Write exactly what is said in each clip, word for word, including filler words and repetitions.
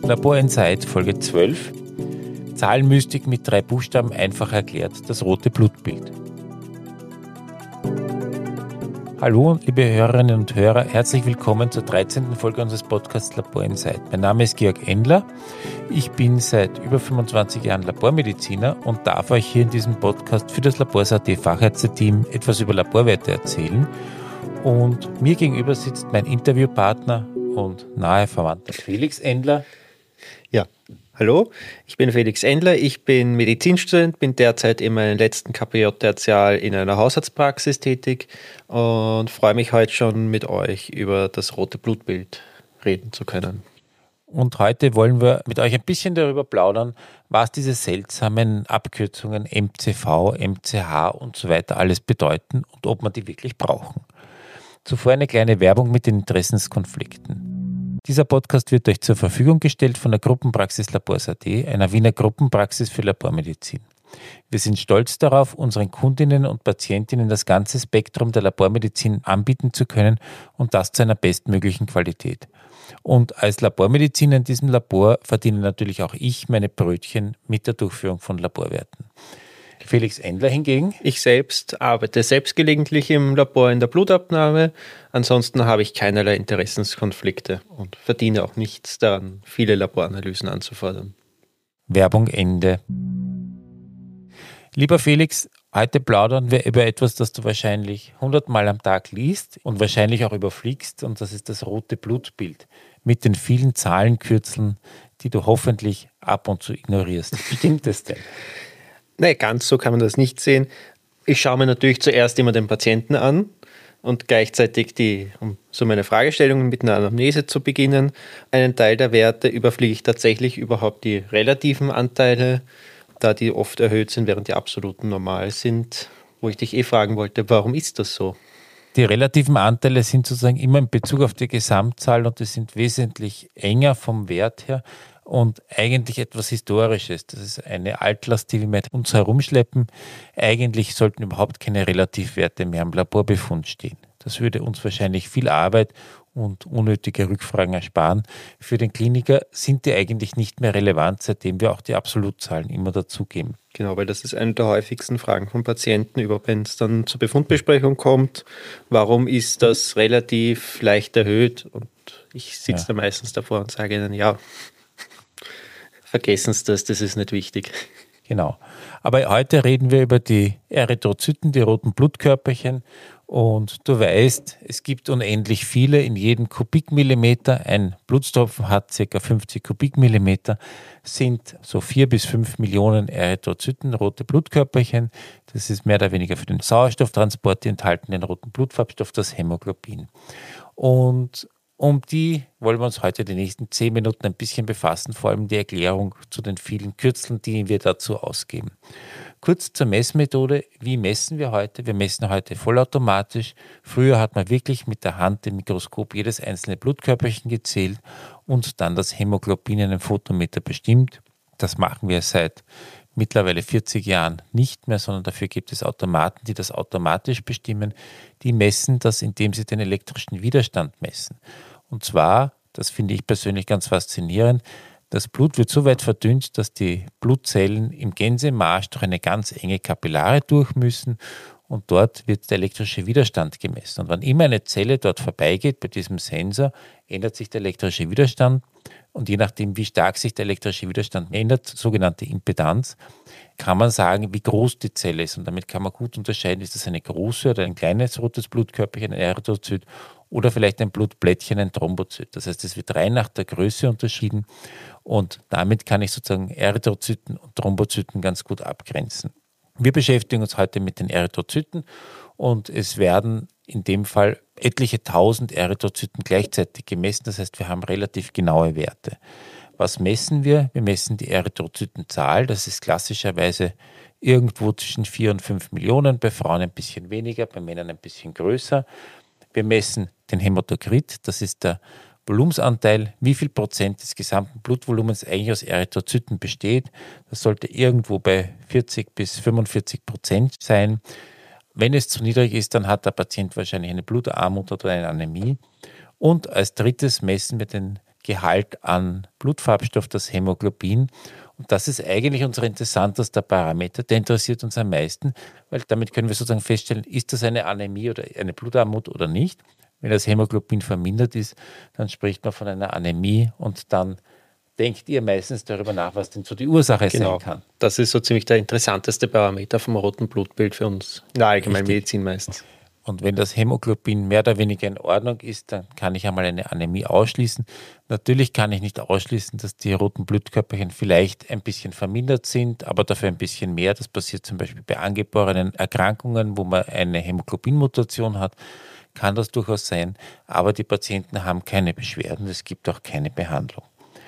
Labor Insight Folge zwölf. Zahlenmystik mit drei Buchstaben einfach erklärt, das rote Blutbild. Hallo, liebe Hörerinnen und Hörer, herzlich willkommen zur dreizehnten Folge unseres Podcasts Labor Insight. Mein Name ist Georg Endler. Ich bin seit über fünfundzwanzig Jahren Labormediziner und darf euch hier in diesem Podcast für das Labors.at Fachärzte-Team etwas über Laborwerte erzählen. Und mir gegenüber sitzt mein Interviewpartner und nahe Verwandter Felix Endler. Ja, hallo, ich bin Felix Endler, ich bin Medizinstudent, bin derzeit in meinem letzten K P J-Tertial in einer Hausarztpraxis tätig und freue mich heute schon mit euch über das rote Blutbild reden zu können. Und heute wollen wir mit euch ein bisschen darüber plaudern, was diese seltsamen Abkürzungen M C V, M C H und so weiter alles bedeuten und ob man die wirklich brauchen. Zuvor eine kleine Werbung mit den Interessenskonflikten. Dieser Podcast wird euch zur Verfügung gestellt von der Gruppenpraxis Labors.at, einer Wiener Gruppenpraxis für Labormedizin. Wir sind stolz darauf, unseren Kundinnen und Patientinnen das ganze Spektrum der Labormedizin anbieten zu können und das zu einer bestmöglichen Qualität. Und als Labormediziner in diesem Labor verdiene natürlich auch ich meine Brötchen mit der Durchführung von Laborwerten. Felix Endler hingegen? Ich selbst arbeite selbst gelegentlich im Labor in der Blutabnahme. Ansonsten habe ich keinerlei Interessenskonflikte und verdiene auch nichts daran, viele Laboranalysen anzufordern. Werbung Ende. Lieber Felix, heute plaudern wir über etwas, das du wahrscheinlich hundertmal am Tag liest und wahrscheinlich auch überfliegst, und das ist das rote Blutbild mit den vielen Zahlenkürzeln, die du hoffentlich ab und zu ignorierst. Stimmt es denn? Nein, ganz so kann man das nicht sehen. Ich schaue mir natürlich zuerst immer den Patienten an und gleichzeitig die, um so meine Fragestellungen mit einer Anamnese zu beginnen. Einen Teil der Werte überfliege ich tatsächlich überhaupt die relativen Anteile, da die oft erhöht sind, während die absoluten normal sind, wo ich dich eh fragen wollte, warum ist das so? Die relativen Anteile sind sozusagen immer in Bezug auf die Gesamtzahl und die sind wesentlich enger vom Wert her und eigentlich etwas Historisches. Das ist eine Altlast, die wir mit uns herumschleppen. Eigentlich sollten überhaupt keine Relativwerte mehr im Laborbefund stehen. Das würde uns wahrscheinlich viel Arbeit und unnötige Rückfragen ersparen. Für den Kliniker sind die eigentlich nicht mehr relevant, seitdem wir auch die Absolutzahlen immer dazugeben. Genau, weil das ist eine der häufigsten Fragen von Patienten, über wenn es dann zur Befundbesprechung kommt. Warum ist das relativ leicht erhöht? Und ich sitze ja. da meistens davor und sage ihnen, ja, vergessen Sie das, das ist nicht wichtig. Genau. Aber heute reden wir über die Erythrozyten, die roten Blutkörperchen. Und du weißt, es gibt unendlich viele in jedem Kubikmillimeter. Ein Blutstropfen hat ca. fünfzig Kubikmillimeter, sind so vier bis fünf Millionen Erythrozyten, rote Blutkörperchen. Das ist mehr oder weniger für den Sauerstofftransport, die enthalten den roten Blutfarbstoff, das Hämoglobin. Und um die wollen wir uns heute die nächsten zehn Minuten ein bisschen befassen, vor allem die Erklärung zu den vielen Kürzeln, die wir dazu ausgeben. Kurz zur Messmethode. Wie messen wir heute? Wir messen heute vollautomatisch. Früher hat man wirklich mit der Hand im Mikroskop jedes einzelne Blutkörperchen gezählt und dann das Hämoglobin in einem Photometer bestimmt. Das machen wir seit mittlerweile vierzig Jahren nicht mehr, sondern dafür gibt es Automaten, die das automatisch bestimmen. Die messen das, indem sie den elektrischen Widerstand messen. Und zwar, das finde ich persönlich ganz faszinierend, das Blut wird so weit verdünnt, dass die Blutzellen im Gänsemarsch durch eine ganz enge Kapillare durch müssen und dort wird der elektrische Widerstand gemessen. Und wann immer eine Zelle dort vorbeigeht bei diesem Sensor, ändert sich der elektrische Widerstand. Und je nachdem, wie stark sich der elektrische Widerstand ändert, sogenannte Impedanz, kann man sagen, wie groß die Zelle ist. Und damit kann man gut unterscheiden, ist das eine große oder ein kleines rotes Blutkörperchen, ein Erythrozyt oder vielleicht ein Blutplättchen, ein Thrombozyt. Das heißt, es wird rein nach der Größe unterschieden und damit kann ich sozusagen Erythrozyten und Thrombozyten ganz gut abgrenzen. Wir beschäftigen uns heute mit den Erythrozyten und es werden in dem Fall etliche tausend Erythrozyten gleichzeitig gemessen. Das heißt, wir haben relativ genaue Werte. Was messen wir? Wir messen die Erythrozytenzahl. Das ist klassischerweise irgendwo zwischen vier und fünf Millionen, bei Frauen ein bisschen weniger, bei Männern ein bisschen größer. Wir messen den Hämatokrit, das ist der Volumensanteil, wie viel Prozent des gesamten Blutvolumens eigentlich aus Erythrozyten besteht. Das sollte irgendwo bei vierzig bis fünfundvierzig Prozent sein. Wenn es zu niedrig ist, dann hat der Patient wahrscheinlich eine Blutarmut oder eine Anämie. Und als drittes messen wir den Gehalt an Blutfarbstoff, das Hämoglobin. Und das ist eigentlich unser interessantester Parameter, der interessiert uns am meisten, weil damit können wir sozusagen feststellen, ist das eine Anämie oder eine Blutarmut oder nicht. Wenn das Hämoglobin vermindert ist, dann spricht man von einer Anämie und dann denkt ihr meistens darüber nach, was denn so die Ursache genau. sein kann. Das ist so ziemlich der interessanteste Parameter vom roten Blutbild für uns in der Allgemeinmedizin meistens. Und wenn das Hämoglobin mehr oder weniger in Ordnung ist, dann kann ich einmal eine Anämie ausschließen. Natürlich kann ich nicht ausschließen, dass die roten Blutkörperchen vielleicht ein bisschen vermindert sind, aber dafür ein bisschen mehr. Das passiert zum Beispiel bei angeborenen Erkrankungen, wo man eine Hämoglobinmutation hat, kann das durchaus sein. Aber die Patienten haben keine Beschwerden, es gibt auch keine Behandlung.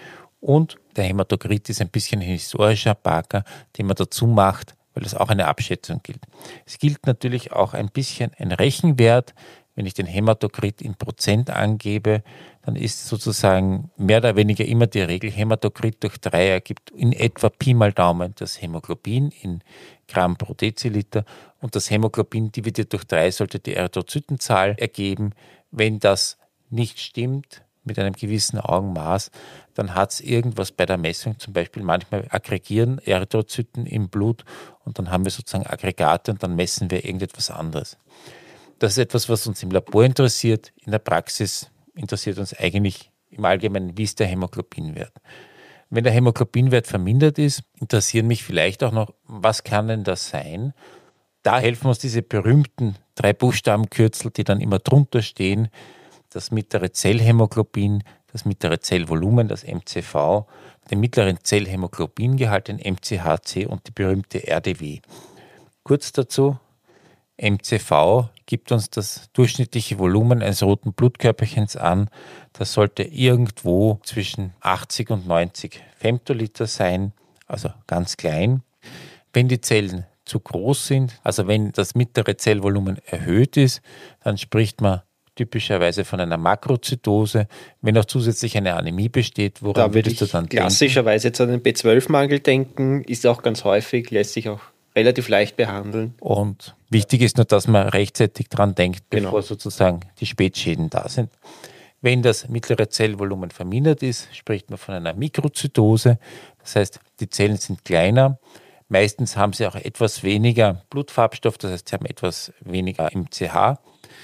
Und der Hämatokrit ist ein bisschen ein historischer Marker, den man dazu macht, weil das auch eine Abschätzung gilt. Es gilt natürlich auch ein bisschen ein Rechenwert. Wenn ich den Hämatokrit in Prozent angebe, dann ist sozusagen mehr oder weniger immer die Regel, Hämatokrit durch drei ergibt in etwa Pi mal Daumen das Hämoglobin in Gramm pro Deziliter und das Hämoglobin dividiert durch drei sollte die Erythrozytenzahl ergeben. Wenn das nicht stimmt, mit einem gewissen Augenmaß, dann hat es irgendwas bei der Messung, zum Beispiel manchmal aggregieren Erythrozyten im Blut und dann haben wir sozusagen Aggregate und dann messen wir irgendetwas anderes. Das ist etwas, was uns im Labor interessiert. In der Praxis interessiert uns eigentlich im Allgemeinen, wie ist der Hämoglobinwert. Wenn der Hämoglobinwert vermindert ist, interessieren mich vielleicht auch noch, was kann denn das sein? Da helfen uns diese berühmten drei Buchstabenkürzel, die dann immer drunter stehen, das mittlere Zellhämoglobin, das mittlere Zellvolumen, das M C V, den mittleren Zellhämoglobingehalt, den M C H C und die berühmte R D W. Kurz dazu, M C V gibt uns das durchschnittliche Volumen eines roten Blutkörperchens an. Das sollte irgendwo zwischen achtzig und neunzig Femtoliter sein, also ganz klein. Wenn die Zellen zu groß sind, also wenn das mittlere Zellvolumen erhöht ist, dann spricht man typischerweise von einer Makrozytose, wenn auch zusätzlich eine Anämie besteht. Woran da würde ich du dann klassischerweise zu einem B zwölf Mangel denken, ist auch ganz häufig, lässt sich auch relativ leicht behandeln. Und wichtig ist nur, dass man rechtzeitig dran denkt, bevor Genau. sozusagen die Spätschäden da sind. Wenn das mittlere Zellvolumen vermindert ist, spricht man von einer Mikrozytose. Das heißt, die Zellen sind kleiner. Meistens haben sie auch etwas weniger Blutfarbstoff, das heißt, sie haben etwas weniger M C H.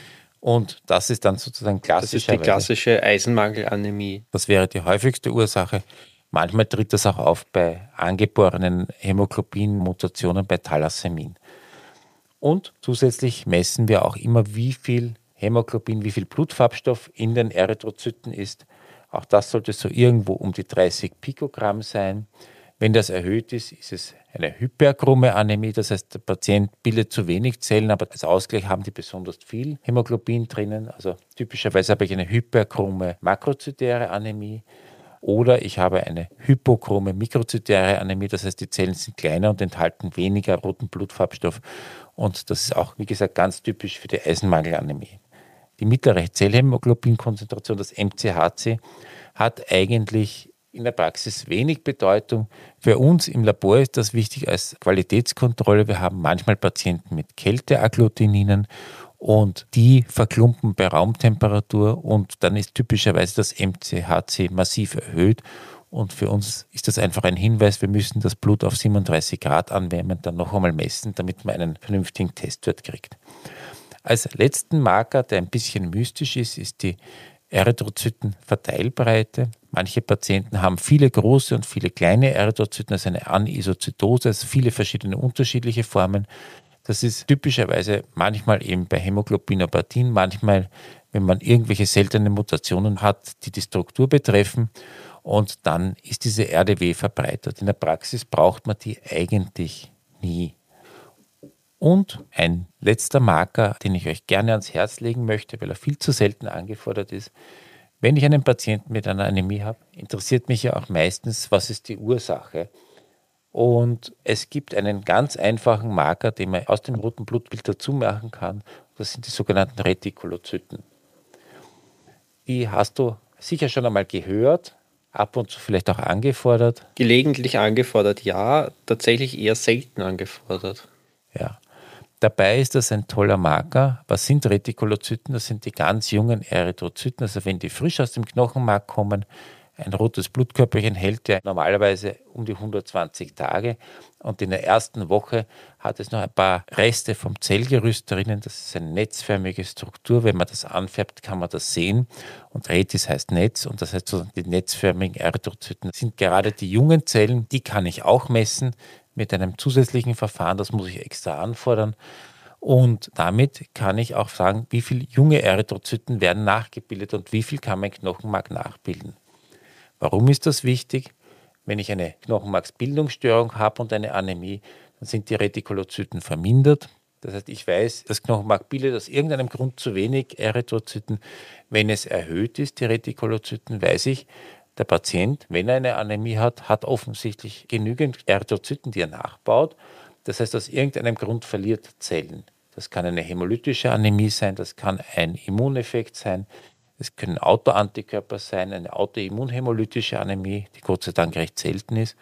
Und das ist dann sozusagen klassischerweise. Das ist die klassische Eisenmangelanämie. Das wäre die häufigste Ursache. Manchmal tritt das auch auf bei angeborenen Hämoglobin-Mutationen, bei Thalassämien. Und zusätzlich messen wir auch immer, wie viel Hämoglobin, wie viel Blutfarbstoff in den Erythrozyten ist. Auch das sollte so irgendwo um die dreißig Pikogramm sein. Wenn das erhöht ist, ist es eine hyperchrome Anämie, das heißt, der Patient bildet zu wenig Zellen, aber als Ausgleich haben die besonders viel Hämoglobin drinnen. Also typischerweise habe ich eine hyperchrome makrozytäre Anämie oder ich habe eine hypochrome mikrozytäre Anämie, das heißt, die Zellen sind kleiner und enthalten weniger roten Blutfarbstoff. Und das ist auch, wie gesagt, ganz typisch für die Eisenmangelanämie. Die mittlere Zellhämoglobinkonzentration, das M C H C, hat eigentlich in der Praxis wenig Bedeutung. Für uns im Labor ist das wichtig als Qualitätskontrolle. Wir haben manchmal Patienten mit Kälteagglutininen und die verklumpen bei Raumtemperatur und dann ist typischerweise das M C H C massiv erhöht. Und für uns ist das einfach ein Hinweis, wir müssen das Blut auf siebenunddreißig Grad anwärmen, dann noch einmal messen, damit man einen vernünftigen Testwert kriegt. Als letzten Marker, der ein bisschen mystisch ist, ist die Erythrozytenverteilbreite. Manche Patienten haben viele große und viele kleine Erythrozyten, also eine Anisozytose, also viele verschiedene unterschiedliche Formen. Das ist typischerweise manchmal eben bei Hämoglobinopathien, manchmal, wenn man irgendwelche seltenen Mutationen hat, die die Struktur betreffen. Und dann ist diese R D W verbreitet. In der Praxis braucht man die eigentlich nie. Und ein letzter Marker, den ich euch gerne ans Herz legen möchte, weil er viel zu selten angefordert ist. Wenn ich einen Patienten mit einer Anämie habe, interessiert mich ja auch meistens, was ist die Ursache. Und es gibt einen ganz einfachen Marker, den man aus dem roten Blutbild dazu machen kann. Das sind die sogenannten Retikolozyten. Die hast du sicher schon einmal gehört, ab und zu vielleicht auch angefordert. Gelegentlich angefordert, ja, tatsächlich eher selten angefordert. Ja. Dabei ist das ein toller Marker. Was sind Retikolozyten? Das sind die ganz jungen Erythrozyten. Also wenn die frisch aus dem Knochenmark kommen, Ein rotes Blutkörperchen hält ja normalerweise um die hundertzwanzig Tage und in der ersten Woche hat es noch ein paar Reste vom Zellgerüst drinnen. Das ist eine netzförmige Struktur. Wenn man das anfärbt, kann man das sehen. Und Retis heißt Netz und das heißt, so die netzförmigen Erythrozyten sind gerade die jungen Zellen. Die kann ich auch messen mit einem zusätzlichen Verfahren. Das muss ich extra anfordern. Und damit kann ich auch sagen, wie viele junge Erythrozyten werden nachgebildet und wie viel kann mein Knochenmark nachbilden. Warum ist das wichtig? Wenn ich eine Knochenmarksbildungsstörung habe und eine Anämie, dann sind die Retikulozyten vermindert. Das heißt, ich weiß, das Knochenmark bildet aus irgendeinem Grund zu wenig Erythrozyten. Wenn es erhöht ist, die Retikulozyten, weiß ich, der Patient, wenn er eine Anämie hat, hat offensichtlich genügend Erythrozyten, die er nachbaut. Das heißt, aus irgendeinem Grund verliert er Zellen. Das kann eine hämolytische Anämie sein, das kann ein Immuneffekt sein. Es können Autoantikörper sein, eine autoimmunhämolytische Anämie, die Gott sei Dank recht selten ist.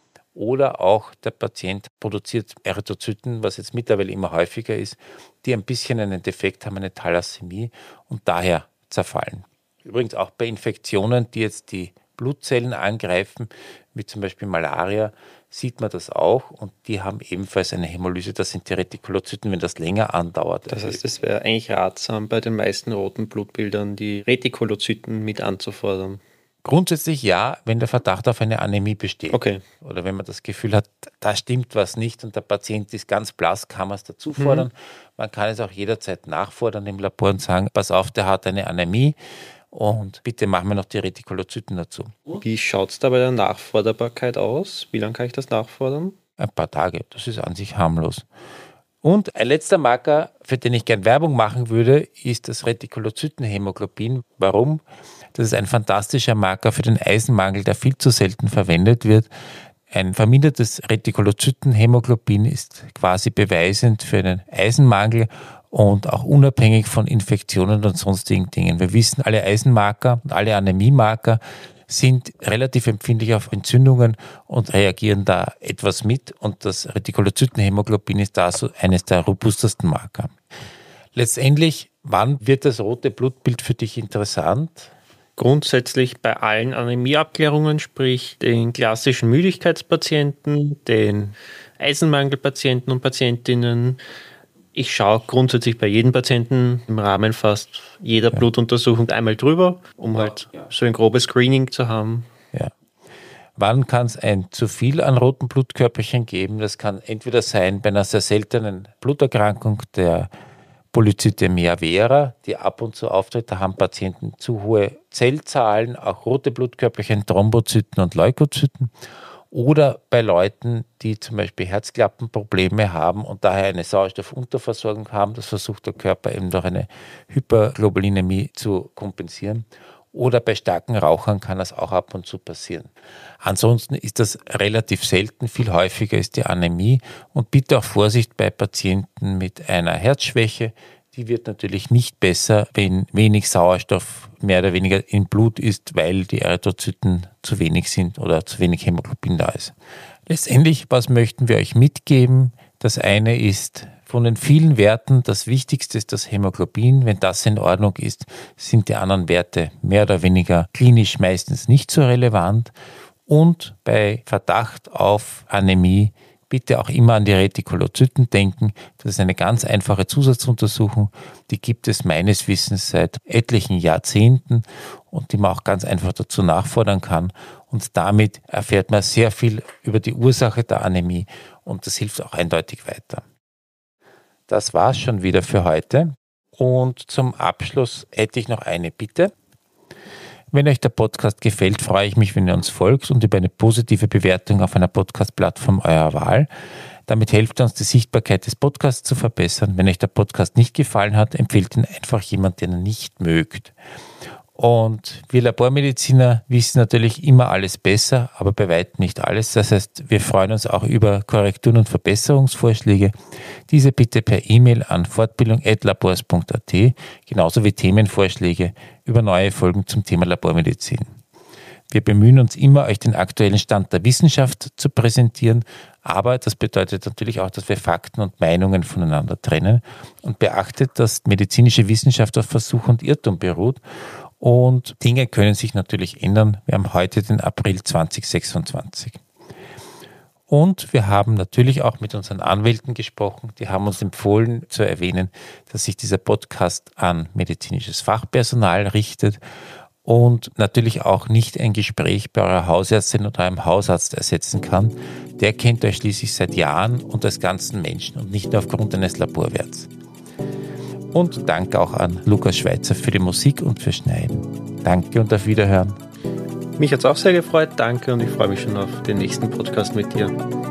Oder auch der Patient produziert Erythrozyten, was jetzt mittlerweile immer häufiger ist, die ein bisschen einen Defekt haben, eine Thalassämie und daher zerfallen. Übrigens auch bei Infektionen, die jetzt die Blutzellen angreifen, wie zum Beispiel Malaria, sieht man das auch und die haben ebenfalls eine Hämolyse. Das sind die Retikulozyten, wenn das länger andauert. Das heißt, es wäre eigentlich ratsam, bei den meisten roten Blutbildern die Retikulozyten mit anzufordern. Grundsätzlich ja, wenn der Verdacht auf eine Anämie besteht. Okay. Oder wenn man das Gefühl hat, da stimmt was nicht und der Patient ist ganz blass, kann man es dazu fordern. Mhm. Man kann es auch jederzeit nachfordern im Labor und sagen, pass auf, der hat eine Anämie. Und bitte machen wir noch die Retikulozyten dazu. Wie schaut es da bei der Nachforderbarkeit aus? Wie lange kann ich das nachfordern? Ein paar Tage. Das ist an sich harmlos. Und ein letzter Marker, für den ich gern Werbung machen würde, ist das Retikulozytenhämoglobin. Warum? Das ist ein fantastischer Marker für den Eisenmangel, der viel zu selten verwendet wird. Ein vermindertes Retikulozytenhämoglobin ist quasi beweisend für einen Eisenmangel und auch unabhängig von Infektionen und sonstigen Dingen. Wir wissen, alle Eisenmarker und alle Anämiemarker sind relativ empfindlich auf Entzündungen und reagieren da etwas mit. Und das Retikulozytenhämoglobin ist da so eines der robustesten Marker. Letztendlich, wann wird das rote Blutbild für dich interessant? Grundsätzlich bei allen Anämieabklärungen, sprich den klassischen Müdigkeitspatienten, den Eisenmangelpatienten und Patientinnen. Ich schaue grundsätzlich bei jedem Patienten im Rahmen fast jeder ja. Blutuntersuchung einmal drüber, um halt ja. so ein grobes Screening zu haben. Ja. Wann kann es ein zu viel an roten Blutkörperchen geben? Das kann entweder sein bei einer sehr seltenen Bluterkrankung, der Polycythämia vera, die ab und zu auftritt. Da haben Patienten zu hohe Zellzahlen, auch rote Blutkörperchen, Thrombozyten und Leukozyten. Oder bei Leuten, die zum Beispiel Herzklappenprobleme haben und daher eine Sauerstoffunterversorgung haben. Das versucht der Körper eben durch eine Hyperglobulinämie zu kompensieren. Oder bei starken Rauchern kann das auch ab und zu passieren. Ansonsten ist das relativ selten. Viel häufiger ist die Anämie. Und bitte auch Vorsicht bei Patienten mit einer Herzschwäche. Die wird natürlich nicht besser, wenn wenig Sauerstoff mehr oder weniger im Blut ist, weil die Erythrozyten zu wenig sind oder zu wenig Hämoglobin da ist. Letztendlich, was möchten wir euch mitgeben? Das eine ist, von den vielen Werten, das Wichtigste ist das Hämoglobin. Wenn das in Ordnung ist, sind die anderen Werte mehr oder weniger klinisch meistens nicht so relevant. Und bei Verdacht auf Anämie bitte auch immer an die Retikulozyten denken. Das ist eine ganz einfache Zusatzuntersuchung. Die gibt es meines Wissens seit etlichen Jahrzehnten und die man auch ganz einfach dazu nachfordern kann. Und damit erfährt man sehr viel über die Ursache der Anämie und das hilft auch eindeutig weiter. Das war's schon wieder für heute. Und zum Abschluss hätte ich noch eine Bitte. Wenn euch der Podcast gefällt, freue ich mich, wenn ihr uns folgt und über eine positive Bewertung auf einer Podcast-Plattform eurer Wahl. Damit helft ihr uns, die Sichtbarkeit des Podcasts zu verbessern. Wenn euch der Podcast nicht gefallen hat, empfehlt ihn einfach jemand, den ihr nicht mögt. Und wir Labormediziner wissen natürlich immer alles besser, aber bei weitem nicht alles. Das heißt, wir freuen uns auch über Korrekturen und Verbesserungsvorschläge. Diese bitte per E-Mail an fortbildung at labors punkt at, genauso wie Themenvorschläge über neue Folgen zum Thema Labormedizin. Wir bemühen uns immer, euch den aktuellen Stand der Wissenschaft zu präsentieren, aber das bedeutet natürlich auch, dass wir Fakten und Meinungen voneinander trennen und beachtet, dass medizinische Wissenschaft auf Versuch und Irrtum beruht Und Dinge können sich natürlich ändern. Wir haben heute den April zwanzig sechsundzwanzig. Und wir haben natürlich auch mit unseren Anwälten gesprochen. Die haben uns empfohlen zu erwähnen, dass sich dieser Podcast an medizinisches Fachpersonal richtet und natürlich auch nicht ein Gespräch bei eurer Hausärztin oder einem Hausarzt ersetzen kann. Der kennt euch schließlich seit Jahren und als ganzen Menschen und nicht nur aufgrund eines Laborwerts. Und danke auch an Lukas Schweizer für die Musik und fürs Schneiden. Danke und auf Wiederhören. Mich hat es auch sehr gefreut, danke, und ich freue mich schon auf den nächsten Podcast mit dir.